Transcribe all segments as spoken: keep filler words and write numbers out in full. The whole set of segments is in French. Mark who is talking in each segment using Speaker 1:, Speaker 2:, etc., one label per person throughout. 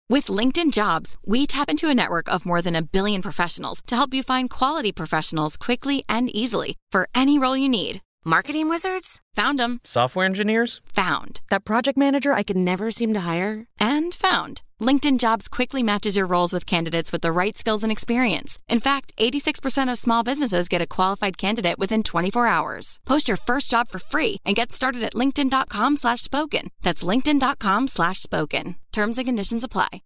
Speaker 1: With LinkedIn Jobs, we tap into a network of more than a billion professionals to help you find quality professionals quickly and easily for any role you need. Marketing wizards? Found them.
Speaker 2: Software engineers?
Speaker 1: Found. That project manager I could never seem to hire? And found. LinkedIn Jobs quickly matches your roles with candidates with the right skills and experience. In fact, eighty-six percent of small businesses get a qualified candidate within twenty-four hours. Post your first job for free and get started at linkedin.com slash spoken. That's linkedin.com slash spoken. Terms and conditions apply.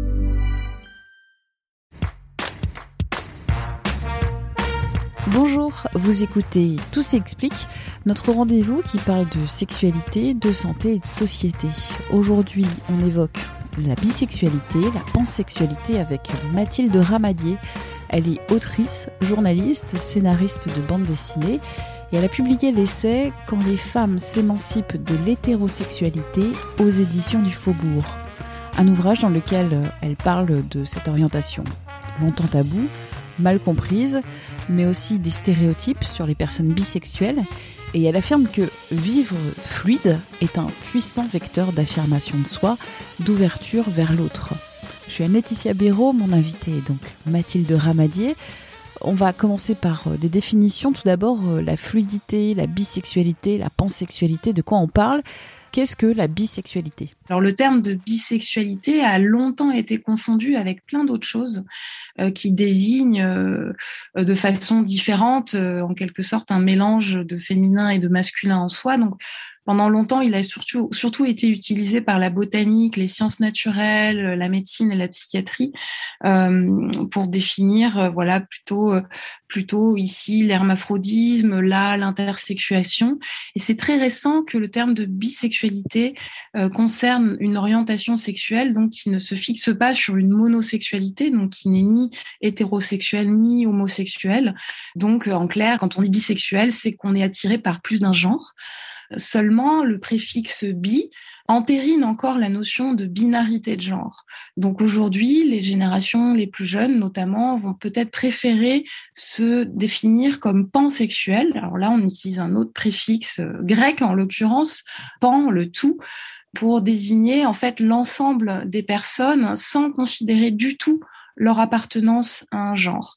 Speaker 3: Bonjour, vous écoutez Tout s'explique, notre rendez-vous qui parle de sexualité, de santé et de société. Aujourd'hui, on évoque la bisexualité, la pansexualité avec Mathilde Ramadier. Elle est autrice, journaliste, scénariste de bande dessinée et elle a publié l'essai « Quand les femmes s'émancipent de l'hétérosexualité » aux éditions du Faubourg. Un ouvrage dans lequel elle parle de cette orientation longtemps taboue, mal comprise, mais aussi des stéréotypes sur les personnes bisexuelles. Et elle affirme que vivre fluide est un puissant vecteur d'affirmation de soi, d'ouverture vers l'autre. Je suis Anne-Laetitia Béraud, mon invitée est donc Mathilde Ramadier. On va commencer par des définitions. Tout d'abord, la fluidité, la bisexualité, la pansexualité, de quoi on parle ? Qu'est-ce que la bisexualité ?
Speaker 4: Alors le terme de bisexualité a longtemps été confondu avec plein d'autres choses euh, qui désignent euh, de façon différente, euh, en quelque sorte, un mélange de féminin et de masculin en soi. Donc pendant longtemps, il a surtout, surtout été utilisé par la botanique, les sciences naturelles, la médecine et la psychiatrie euh, pour définir, euh, voilà, plutôt, euh, plutôt ici l'hermaphrodisme, là l'intersexuation. Et c'est très récent que le terme de bisexualité euh, concerne une orientation sexuelle donc qui ne se fixe pas sur une monosexualité, donc qui n'est ni hétérosexuelle ni homosexuelle. Donc en clair, quand on dit bisexuel, c'est qu'on est attiré par plus d'un genre. Seulement, le préfixe bi entérine encore la notion de binarité de genre. Donc aujourd'hui, les générations les plus jeunes, notamment, vont peut-être préférer se définir comme pansexuel. Alors là, on utilise un autre préfixe grec, en l'occurrence, pan, le tout, pour désigner en fait l'ensemble des personnes sans considérer du tout leur appartenance à un genre.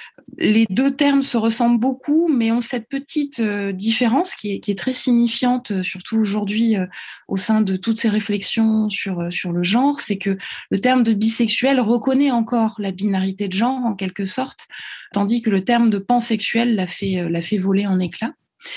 Speaker 4: Les deux termes se ressemblent beaucoup, mais ont cette petite euh, différence qui est, qui est très signifiante, euh, surtout aujourd'hui euh, au sein de toutes ces réflexions sur, euh, sur le genre, c'est que le terme de bisexuel reconnaît encore la binarité de genre en quelque sorte, tandis que le terme de pansexuel l'a fait, euh, l'a fait voler en éclats.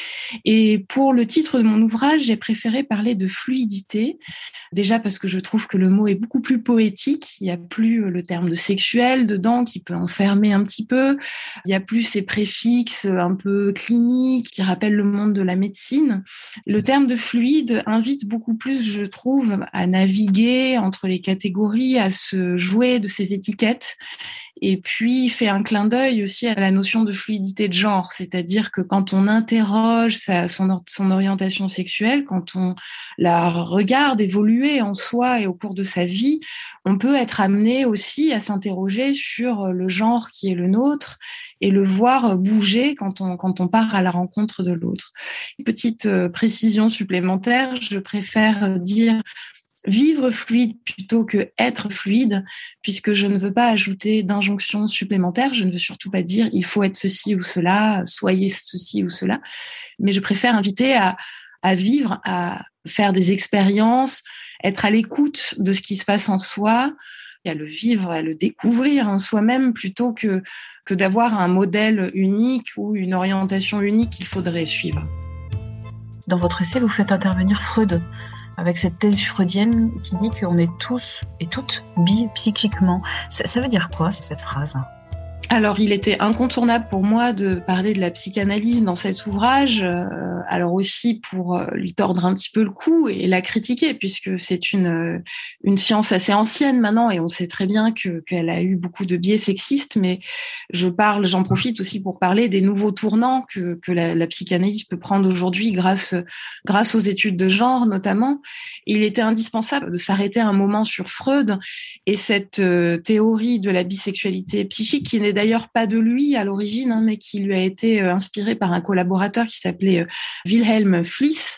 Speaker 4: Et pour le titre de mon ouvrage, j'ai préféré parler de fluidité, déjà parce que je trouve que le mot est beaucoup plus poétique, il n'y a plus le terme de sexuel dedans qui peut enfermer un petit peu, il n'y a plus ces préfixes un peu cliniques qui rappellent le monde de la médecine. Le terme de fluide invite beaucoup plus, je trouve, à naviguer entre les catégories, à se jouer de ces étiquettes. Et puis, fait un clin d'œil aussi à la notion de fluidité de genre, c'est-à-dire que quand on interroge sa, son, son orientation sexuelle, quand on la regarde évoluer en soi et au cours de sa vie, on peut être amené aussi à s'interroger sur le genre qui est le nôtre et le voir bouger quand on, quand on part à la rencontre de l'autre. Une petite précision supplémentaire, je préfère dire vivre fluide plutôt que être fluide, puisque je ne veux pas ajouter d'injonctions supplémentaires. Je ne veux surtout pas dire il faut être ceci ou cela, soyez ceci ou cela, mais je préfère inviter à, à vivre, à faire des expériences, être à l'écoute de ce qui se passe en soi, et à le vivre, à le découvrir en soi-même plutôt que, que d'avoir un modèle unique ou une orientation unique qu'il faudrait suivre.
Speaker 3: Dans votre essai, vous faites intervenir Freud, avec cette thèse freudienne qui dit qu'on est tous et toutes bi psychiquement. Ça, ça veut dire quoi, cette phrase ?
Speaker 4: Alors, il était incontournable pour moi de parler de la psychanalyse dans cet ouvrage, euh, alors aussi pour euh, lui tordre un petit peu le cou et la critiquer, puisque c'est une euh, une science assez ancienne maintenant et on sait très bien que qu'elle a eu beaucoup de biais sexistes, mais je parle, j'en profite aussi pour parler des nouveaux tournants que que la, la psychanalyse peut prendre aujourd'hui grâce grâce aux études de genre notamment. Il était indispensable de s'arrêter un moment sur Freud et cette euh, théorie de la bisexualité psychique qui n'est d'ailleurs pas de lui à l'origine, hein, mais qui lui a été euh, inspiré par un collaborateur qui s'appelait euh, Wilhelm Fliess.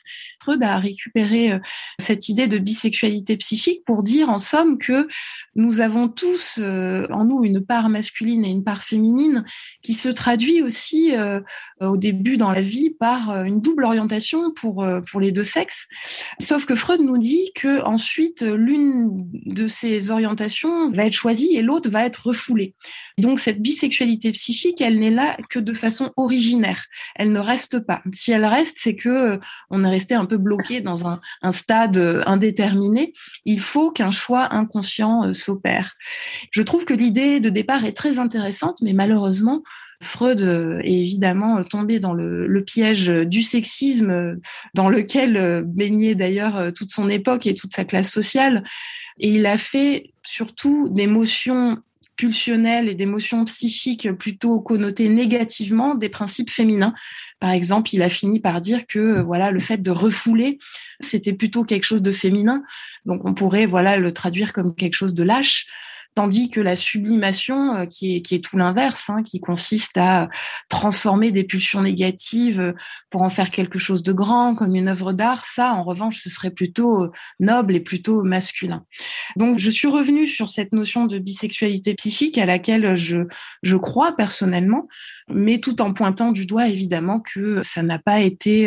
Speaker 4: Freud a récupéré cette idée de bisexualité psychique pour dire en somme que nous avons tous euh, en nous une part masculine et une part féminine qui se traduit aussi euh, au début dans la vie par une double orientation pour euh, pour les deux sexes. Sauf que Freud nous dit que ensuite l'une de ces orientations va être choisie et l'autre va être refoulée. Donc cette bisexualité psychique, elle n'est là que de façon originaire. Elle ne reste pas. Si elle reste, c'est que euh, on est resté un peu bloqué dans un, un stade indéterminé. Il faut qu'un choix inconscient euh, s'opère. Je trouve que l'idée de départ est très intéressante, mais malheureusement, Freud est évidemment tombé dans le, le piège du sexisme dans lequel baignait d'ailleurs toute son époque et toute sa classe sociale. Et il a fait surtout des motions pulsionnelles et d'émotions psychiques plutôt connotées négativement des principes féminins. Par exemple, il a fini par dire que voilà, le fait de refouler, c'était plutôt quelque chose de féminin. Donc on pourrait voilà le traduire comme quelque chose de lâche. Tandis que la sublimation, qui est, qui est tout l'inverse, hein, qui consiste à transformer des pulsions négatives pour en faire quelque chose de grand, comme une œuvre d'art, ça, en revanche, ce serait plutôt noble et plutôt masculin. Donc, je suis revenue sur cette notion de bisexualité psychique à laquelle je, je crois personnellement, mais tout en pointant du doigt, évidemment, que ça n'a pas été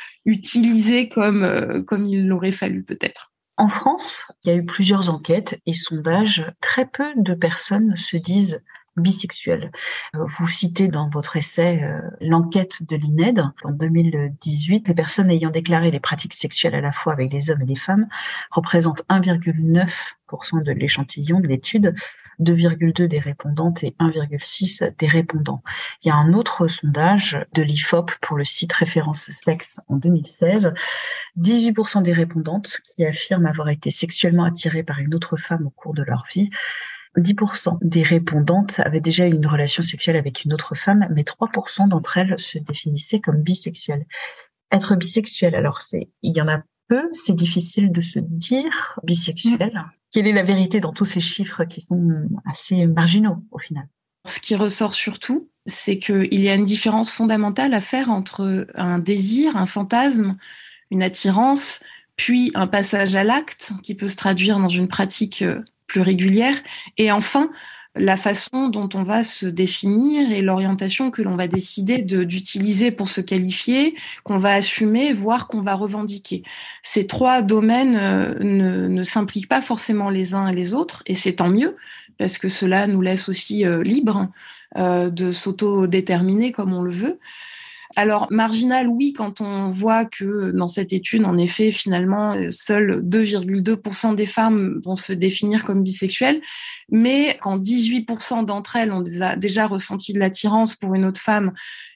Speaker 4: utilisé comme, comme il l'aurait fallu peut-être.
Speaker 2: En France, il y a eu plusieurs enquêtes et sondages. Très peu de personnes se disent bisexuelles. Vous citez dans votre essai euh, l'enquête de l'I N E D en deux mille dix-huit. Les personnes ayant déclaré les pratiques sexuelles à la fois avec des hommes et des femmes représentent un virgule neuf pour cent de l'échantillon de l'étude, deux virgule deux des répondantes et un virgule six des répondants. Il y a un autre sondage de l'I F O P pour le site Référence Sexe en deux mille seize. dix-huit pour cent des répondantes qui affirment avoir été sexuellement attirées par une autre femme au cours de leur vie. dix pour cent des répondantes avaient déjà eu une relation sexuelle avec une autre femme, mais trois pour cent d'entre elles se définissaient comme bisexuelles. Être bisexuel, alors c'est, il y en a peu, c'est difficile de se dire bisexuel. Mmh. Quelle est la vérité dans tous ces chiffres qui sont assez marginaux au final ?
Speaker 4: Ce qui ressort surtout, c'est qu'il y a une différence fondamentale à faire entre un désir, un fantasme, une attirance, puis un passage à l'acte qui peut se traduire dans une pratique plus régulière, et enfin la façon dont on va se définir et l'orientation que l'on va décider de, d'utiliser pour se qualifier, qu'on va assumer, voire qu'on va revendiquer. Ces trois domaines euh, ne, ne s'impliquent pas forcément les uns et les autres, et c'est tant mieux, parce que cela nous laisse aussi euh, libres euh, de s'auto-déterminer comme on le veut. Alors, marginal, oui, quand on voit que dans cette étude, en effet, finalement, seuls deux virgule deux pour cent des femmes vont se définir comme bisexuelles, mais quand dix-huit pour cent d'entre elles ont déjà, déjà ressenti de l'attirance pour une autre femme,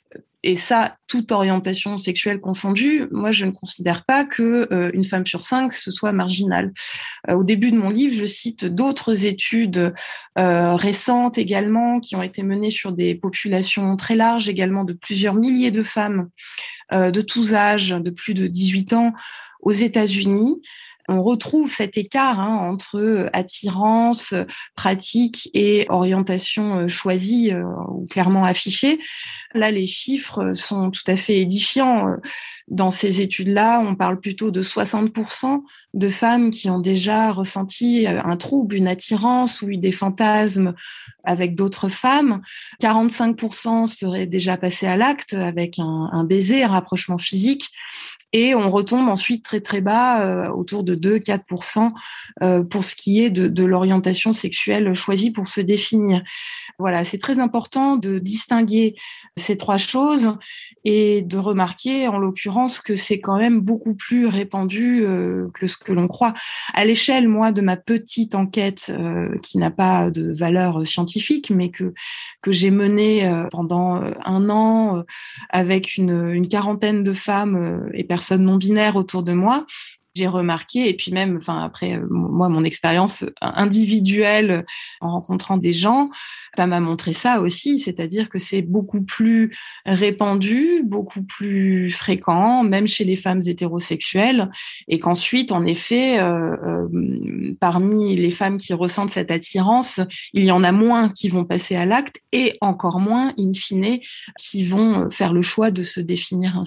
Speaker 4: et ça, toute orientation sexuelle confondue, moi, je ne considère pas que euh, une femme sur cinq, ce soit marginal. Euh, au début de mon livre, je cite d'autres études euh, récentes également, qui ont été menées sur des populations très larges, également de plusieurs milliers de femmes euh, de tous âges, de plus de dix-huit ans, aux États-Unis. On retrouve cet écart hein, entre attirance, pratique et orientation choisie euh, ou clairement affichée. Là, les chiffres sont tout à fait édifiants. Dans ces études-là, on parle plutôt de soixante pour cent de femmes qui ont déjà ressenti un trouble, une attirance ou eu des fantasmes avec d'autres femmes. quarante-cinq pour cent seraient déjà passées à l'acte avec un, un baiser, un rapprochement physique. Et on retombe ensuite très très bas, euh, autour de deux à quatre pour cent euh, pour ce qui est de, de l'orientation sexuelle choisie pour se définir. Voilà, c'est très important de distinguer ces trois choses et de remarquer en l'occurrence que c'est quand même beaucoup plus répandu euh, que ce que l'on croit. À l'échelle, moi, de ma petite enquête euh, qui n'a pas de valeur scientifique, mais que que j'ai menée euh, pendant un an euh, avec une, une quarantaine de femmes euh, et personnes non binaires autour de moi, j'ai remarqué, et puis même, enfin après, moi, mon expérience individuelle en rencontrant des gens, ça m'a montré ça aussi, c'est-à-dire que c'est beaucoup plus répandu, beaucoup plus fréquent, même chez les femmes hétérosexuelles, et qu'ensuite, en effet, euh, euh, parmi les femmes qui ressentent cette attirance, il y en a moins qui vont passer à l'acte, et encore moins, in fine, qui vont faire le choix de se définir ainsi.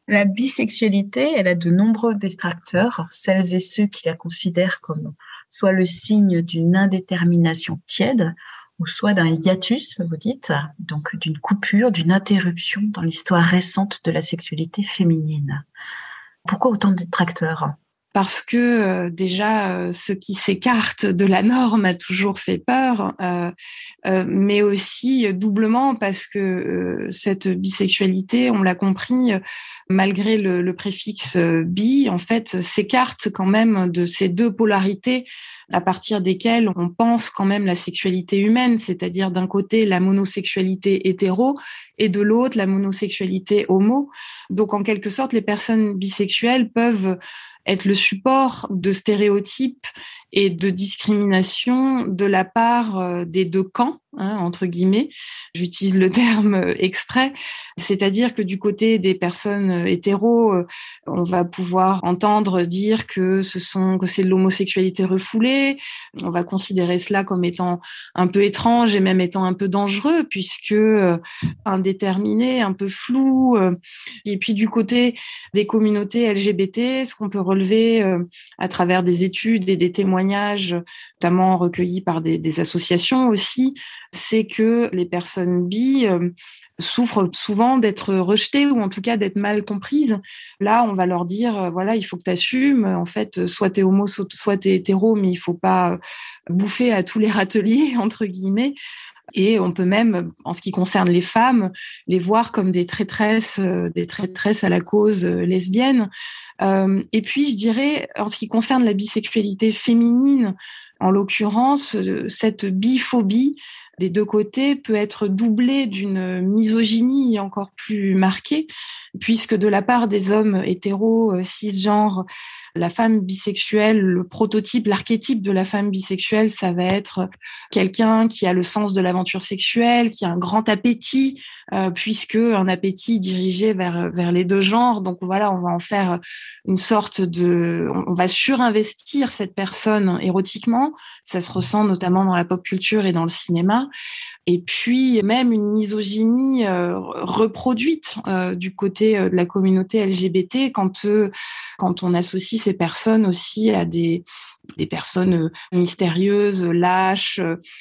Speaker 2: La bisexualité, elle a de nombreux détracteurs, celles et ceux qui la considèrent comme soit le signe d'une indétermination tiède, ou soit d'un hiatus, vous dites, donc d'une coupure, d'une interruption dans l'histoire récente de la sexualité féminine. Pourquoi autant de détracteurs ?
Speaker 4: Parce que euh, déjà, euh, ce qui s'écarte de la norme a toujours fait peur, euh, euh, mais aussi doublement parce que euh, cette bisexualité, on l'a compris, euh, malgré le, le préfixe euh, bi, en fait, s'écarte quand même de ces deux polarités à partir desquelles on pense quand même la sexualité humaine, c'est-à-dire d'un côté la monosexualité hétéro et de l'autre la monosexualité homo. Donc en quelque sorte, les personnes bisexuelles peuvent être le support de stéréotypes et de discrimination de la part des deux camps, hein, entre guillemets. J'utilise le terme exprès. C'est-à-dire que du côté des personnes hétéros, on va pouvoir entendre dire que ce sont, que c'est de l'homosexualité refoulée. On va considérer cela comme étant un peu étrange et même étant un peu dangereux puisque euh, indéterminé, un peu flou. Et puis du côté des communautés L G B T, ce qu'on peut relever euh, à travers des études et des témoignages, notamment recueillis par des, des associations aussi, c'est que les personnes bi euh, souffrent souvent d'être rejetées ou en tout cas d'être mal comprises. Là, on va leur dire, euh, voilà, il faut que tu assumes. En fait, soit t'es homo, soit t'es hétéro, mais il faut pas bouffer à tous les râteliers, entre guillemets. Et on peut même, en ce qui concerne les femmes, les voir comme des traîtresses, euh, des traîtresses à la cause euh, lesbienne. Euh, et puis, je dirais, en ce qui concerne la bisexualité féminine, en l'occurrence, euh, cette biphobie des deux côtés peut être doublée d'une misogynie encore plus marquée, puisque de la part des hommes hétéros, euh, cisgenres, la femme bisexuelle, le prototype, l'archétype de la femme bisexuelle, ça va être quelqu'un qui a le sens de l'aventure sexuelle, qui a un grand appétit, euh, puisque un appétit dirigé vers vers les deux genres. Donc voilà, on va en faire une sorte de, on va surinvestir cette personne érotiquement. Ça se ressent notamment dans la pop culture et dans le cinéma. Et puis même une misogynie euh, reproduite euh, du côté euh, de la communauté L G B T quand euh, quand on associe ces personnes aussi à des des personnes mystérieuses, lâches,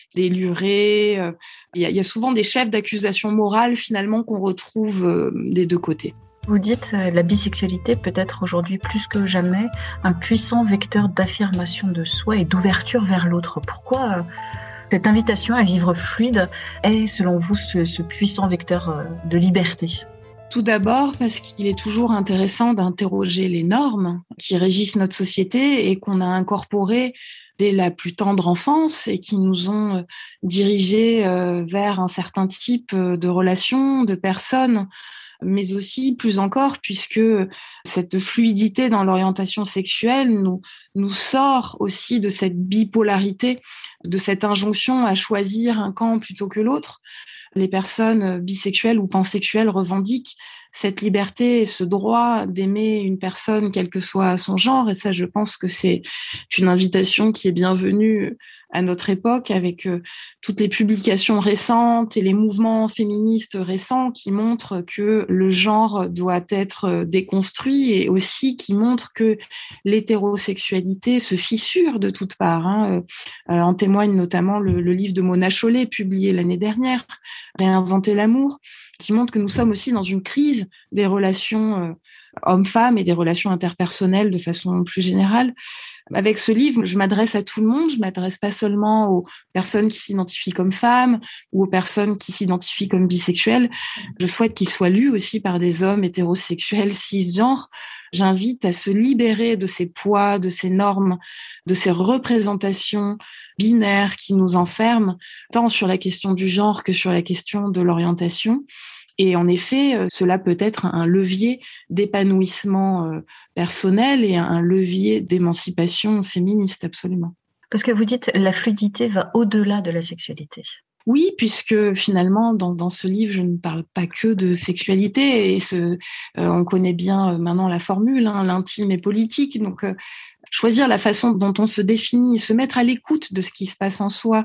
Speaker 4: délurées. Il y a, il y a souvent des chefs d'accusation morale finalement qu'on retrouve euh, des deux côtés.
Speaker 2: Vous dites euh, la bisexualité peut être aujourd'hui plus que jamais un puissant vecteur d'affirmation de soi et d'ouverture vers l'autre. Pourquoi euh, cette invitation à vivre fluide est, selon vous, ce, ce puissant vecteur euh, de liberté ?
Speaker 4: Tout d'abord parce qu'il est toujours intéressant d'interroger les normes qui régissent notre société et qu'on a incorporées dès la plus tendre enfance et qui nous ont dirigés vers un certain type de relations, de personnes, mais aussi plus encore puisque cette fluidité dans l'orientation sexuelle nous, nous sort aussi de cette bipolarité, de cette injonction à choisir un camp plutôt que l'autre. Les personnes bisexuelles ou pansexuelles revendiquent cette liberté et ce droit d'aimer une personne quel que soit son genre. Et ça, je pense que c'est une invitation qui est bienvenue à notre époque avec toutes les publications récentes et les mouvements féministes récents qui montrent que le genre doit être déconstruit et aussi qui montrent que l'hétérosexualité se fissure de toutes parts. Hein. Euh, en témoigne notamment le, le livre de Mona Chollet, publié l'année dernière, Réinventer l'amour, qui montre que nous sommes aussi dans une crise des relations euh, hommes-femmes et des relations interpersonnelles de façon plus générale. Avec ce livre, je m'adresse à tout le monde, je m'adresse pas seulement aux personnes qui s'identifient comme femmes ou aux personnes qui s'identifient comme bisexuelles. Je souhaite qu'il soit lu aussi par des hommes hétérosexuels cisgenres. J'invite à se libérer de ces poids, de ces normes, de ces représentations binaires qui nous enferment, tant sur la question du genre que sur la question de l'orientation. Et en effet, cela peut être un levier d'épanouissement personnel et un levier d'émancipation féministe, absolument.
Speaker 2: Parce que vous dites la fluidité va au-delà de la sexualité.
Speaker 4: Oui, puisque finalement, dans, dans ce livre, je ne parle pas que de sexualité. Et ce, euh, on connaît bien maintenant la formule, hein, l'intime est politique. Donc, euh, choisir la façon dont on se définit, se mettre à l'écoute de ce qui se passe en soi,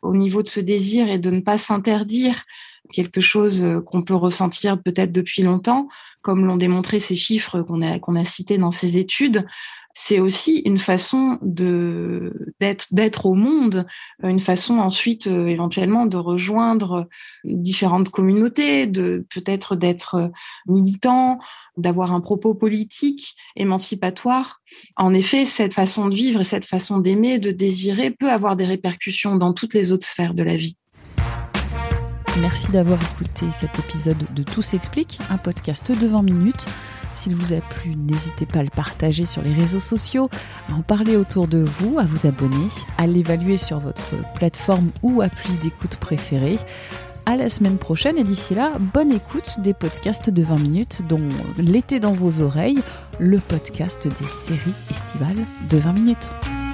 Speaker 4: au niveau de ce désir et de ne pas s'interdire quelque chose qu'on peut ressentir peut-être depuis longtemps, comme l'ont démontré ces chiffres qu'on a, qu'on a cités dans ces études. C'est aussi une façon de, d'être, d'être au monde, une façon ensuite euh, éventuellement de rejoindre différentes communautés, de peut-être d'être militant, d'avoir un propos politique, émancipatoire. En effet, cette façon de vivre et cette façon d'aimer, de désirer, peut avoir des répercussions dans toutes les autres sphères de la vie.
Speaker 3: Merci d'avoir écouté cet épisode de Tout s'explique, un podcast de vingt minutes. S'il vous a plu, n'hésitez pas à le partager sur les réseaux sociaux, à en parler autour de vous, à vous abonner, à l'évaluer sur votre plateforme ou appli d'écoute préférée. À la semaine prochaine et d'ici là, bonne écoute des podcasts de vingt minutes, dont L'été dans vos oreilles, le podcast des séries estivales de vingt minutes.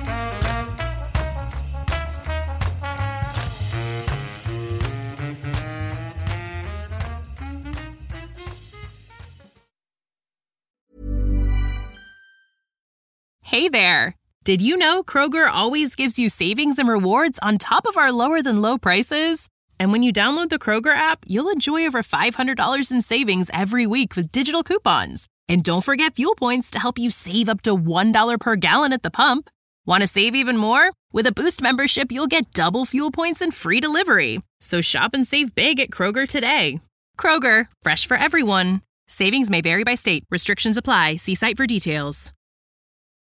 Speaker 5: Hey there! Did you know Kroger always gives you savings and rewards on top of our lower-than-low prices? And when you download the Kroger app, you'll enjoy over five hundred dollars in savings every week with digital coupons. And don't forget fuel points to help you save up to one dollar per gallon at the pump. Want to save even more? With a Boost membership, you'll get double fuel points and free delivery. So shop and save big at Kroger today. Kroger, fresh for everyone. Savings may vary by state. Restrictions apply. See site for details.